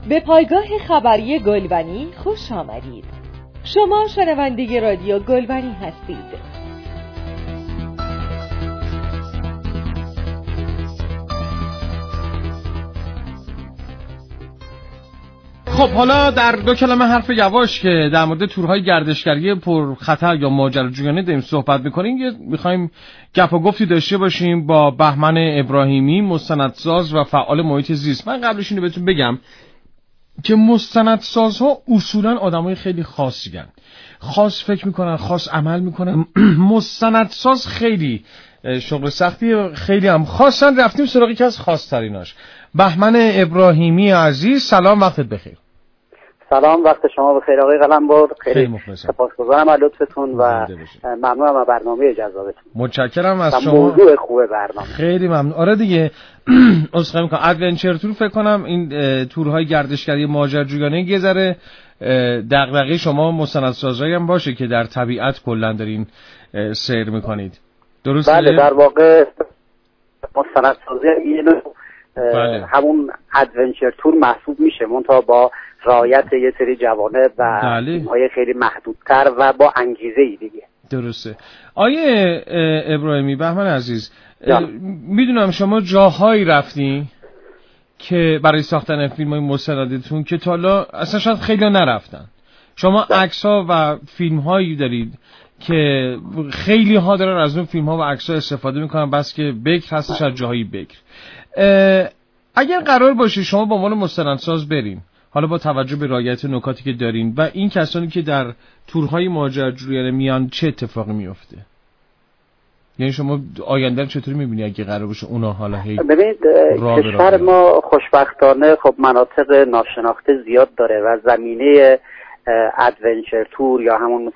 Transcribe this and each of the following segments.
به پایگاه خبری گلبنی خوش آمدید. شما شنونده رادیو گلبنی هستید. خب حالا در دو کلمه حرف یواش که در مورد تورهای گردشگری پر خطر یا ماجراجویانه داریم صحبت می‌کنیم، می‌خوایم گپ و گفتی داشته باشیم با بهمن ابراهیمی، مستندساز و فعال محیط زیست. من قبلش اینو بهتون بگم که مستندسازها اصولاً آدمای خیلی خاصی هستند. خاص فکر می‌کنن، خاص عمل می‌کنن. مستندساز خیلی شغل سختی، خیلی هم خاصن. رفتیم سراغ یکی از خاص‌تریناش. بهمن ابراهیمی عزیز، سلام، وقتت بخیر. سلام، وقت شما بخیر آقای قلمبر. خیلی سپاسگزارم از لطفتون و ممنونم از برنامه جذابتون. متشکرم از شما. موضوع خوبه برنامه. خیلی ممنون. آره دیگه اسخای میکنم ادونچر تور فکر کنم این تورهای گردشگری ماجراجویانه یه ذره دغدغه شما مستندسازایی هم باشه که در طبیعت کلا دارین سیر میکنید. درسته؟ بله، در واقع مستندسازی بله. همون ادونچر تور محسوب میشه، منتها با رعایت یه سری جوانب و تیم‌های خیلی محدودتر و با انگیزه‌ای دیگه. درسته. آیه ابراهیمی، بهمن عزیز، میدونم شما جاهایی رفتین که برای ساختن فیلم‌های مستندتون که تا حالا اصلا شاید خیلی نرفتن. شما عکس‌ها و فیلم‌هایی دارید که خیلی ها دارن از اون فیلم‌ها و عکس‌ها استفاده میکنن، بس که بکر هستش از جاهای بکر. اگر قرار باشه شما به عنوان مستندساز برین، حالا با توجه به رعایت نکاتی که دارین و این کسانی که در تورهای ماجراجویانه میان، چه اتفاقی میفته؟ یعنی شما آینده رو چطوری میبینی اگه قرار باشه اونا حالا ببینید کشور ما خوشبختانه خب مناطق ناشناخته زیاد داره و زمینه ادونچر تور یا همون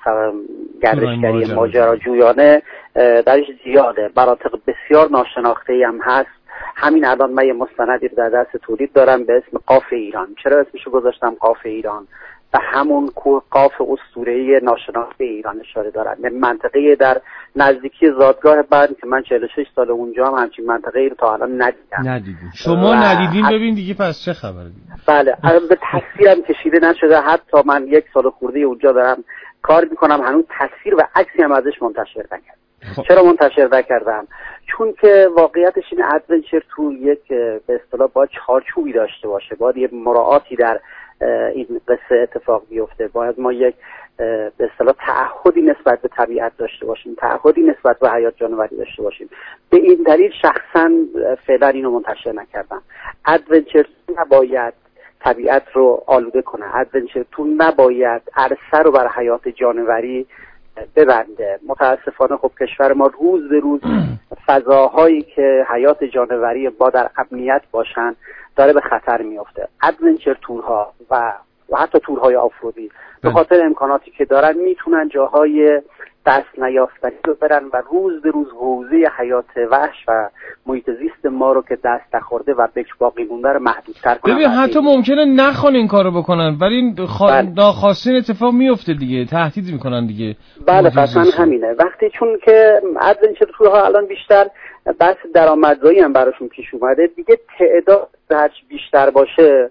گردشگری ماجراجویانه درش زیاده. مناطق بسیار ناشناخته‌ای هم هست. همین الان من یه مستندی رو در دست تولید دارم به اسم قاف ایران. چرا اسمشو گذاشتم قاف ایران؟ به همون قاف اسطوره‌ای ناشناخته ایران اشاره دارم. یعنی منطقه در نزدیکی زادگاه بند که من 46 سال اونجا هم همچین منطقه‌ای رو تا الان ندیدم. شما ندیدین؟ ببین دیگه پس چه خبره؟ بله، به تصویرم کشیده نشده. حتی من 1 سال خورده اونجا دارم کار میکنم، هنوز تصویر و عکسی هم ازش منتشر نکردم. چرا منتشر نکردم؟ چون که واقعیتش این ادونچر تور یک به اصطلاح باید چارچوبی داشته باشه، باید یه مراعاتی در این قصه اتفاق بیفته، باید ما یک به اصطلاح تعهدی نسبت به طبیعت داشته باشیم، تعهدی نسبت به حیات جانوری داشته باشیم. به این دلیل شخصا فعلا اینو منتشر نکردم. ادونچر تور نباید طبیعت رو آلوده کنه، ادونچر تور نباید عرصه رو بر حیات جانوری ببنده. متاسفانه خب کشور ما روز به روز فضاهایی که حیات جانوری با در امنیت باشن داره به خطر میفته. ادونچر تورها و حتی تورهای آفرودی به خاطر امکاناتی که دارن میتونن جاهای دست نیافتنی رو برن و روز به روز حوزه حیات وحش و محیط زیست ما رو که دست نخورده و بکر باقی مونده رو محدودتر کنن. ببین حتی ممکنه نخوان این کارو بکنن ولی ناخواسته اتفاق میفته دیگه، تهدید میکنن دیگه. بله قطعا همینه. وقتی چون که ادونچر تورها الان بیشتر بحث درآمدزایی هم براشون پیش اومده دیگه، تعداد هرچی بیشتر باشه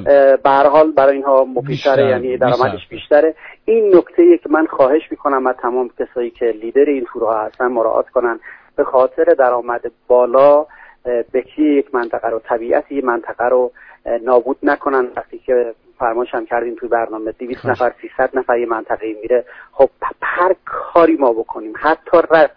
به هر حال برای اینها مفیدتره، یعنی درآمدش بیشتره. این نکته‌ای که من خواهش میکنم از تمام کسایی که لیدر این تورها هستن مراعات کنن، به خاطر درآمد بالا بکی یک منطقه رو، طبیعت یک منطقه رو نابود نکنن. وقتی که فرمایش هم کردیم توی برنامه 200 نفر 300 نفر یه منطقه میره، خب هر کاری ما بکنیم، حتی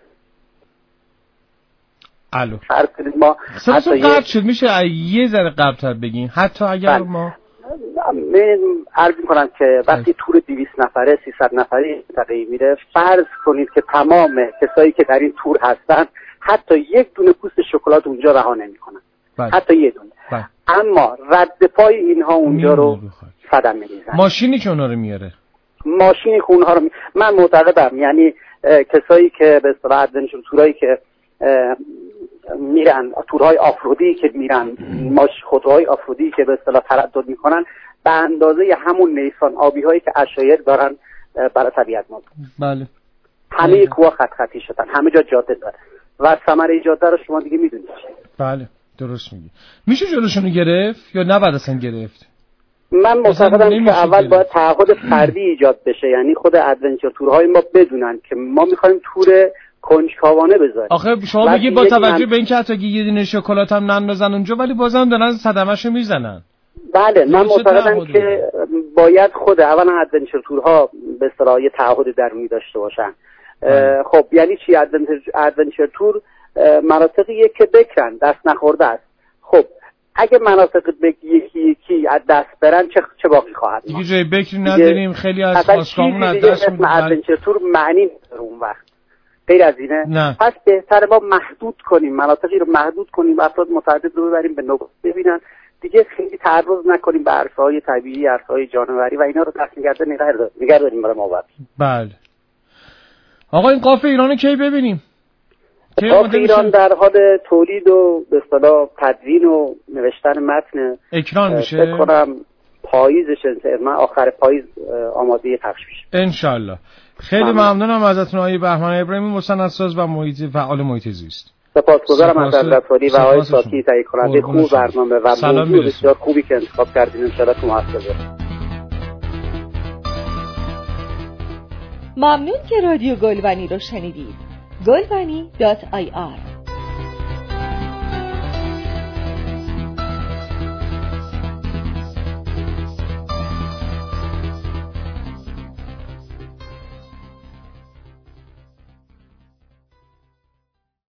الو ما حتی قطع شد، میشه یه ذره قبل‌تر بگین؟ حتی اگر ما عرض می‌کنم که وقتی تور 200 نفره 300 نفری منطقه‌ای میره، فرض کنید که تمام کسایی که در این تور هستن حتی یک دونه پوست شکلات اونجا رها نمی‌کنن، حتی یه دونه. اما رد پای اینها اونجا رو صدمه می‌زنه. ماشینی که اونها رو میاره، ماشینی که اونها رو من معتقدم یعنی کسایی که به اصطلاح ادونچر تورایی که میرن، تورهای آفرودی که میرن، خودروهای آفرودی که به اصطلاح تردد میکنن، به اندازه همون نیسان آبی هایی که عشایر دارن برای طبیعت ما. بله. همه کوه خط خطی شدن، همه جا جاده داره و ثمره جاده رو شما دیگه میدونید. بله درست میگی. میشه جلوشونو گرفت یا نباید اصلا گرفت؟ من معتقدم که اول باید تعهد فردی ایجاد بشه، یعنی خود ادونچر تورهای ما بدونن که ما میخوایم تور کنجکاوانه بذاریم. آخه شما بگی با توجه به اینکه حتی یه دونه شکلات هم نندازن اونجا ولی بازم دارن صدمه‌شو میزنن. بله من معتقدم که باید خود اولا ادونچر تورها به اصطلاح یه تعهد درونی داشته باشن. خب یعنی چی ادونچر تور؟ مناطقیه که بکرن دست نخورده است. خب اگه مناطق یکی یکی از دست برن چه باقی خواهد؟ دیگه جای بکری نداریم، خیلی از خواستگاهمون از دست میدن. ادونچر تور معنی نداره اون وقت. غیر از اینه نه. پس بهتره ما محدود کنیم، مناطقی رو محدود کنیم، افراد متعدد رو ببریم به نقطه ببینن، دیگه خیلی تعرض نکنیم به عرصه‌های طبیعی، عرصه‌های جانوری و اینا رو دست نگه داریم برای ما. بله. آقا این قاف ایرانو کی ببینیم؟ قاف ایران در حال تولید و به اصطلاح تدوین و نوشتن متن اکران میشه. فکر کنم پاییزش، من آخر پاییز آماده پخش میشه ان شاء الله. خیلی ممنونم ازتون آقای بهمن ابراهیمی، مستندساز و فعال محیط زیست. سپاسگزارم از حضرت‌عالی و آقای ساتی، تهیه کننده خوب برنامه و موضوع بسیار خوبی که انتخاب کردین. ان شاء الله تو موفق باشید. ممنون که رادیو گلبنی رو شنیدید. گلبنی.ir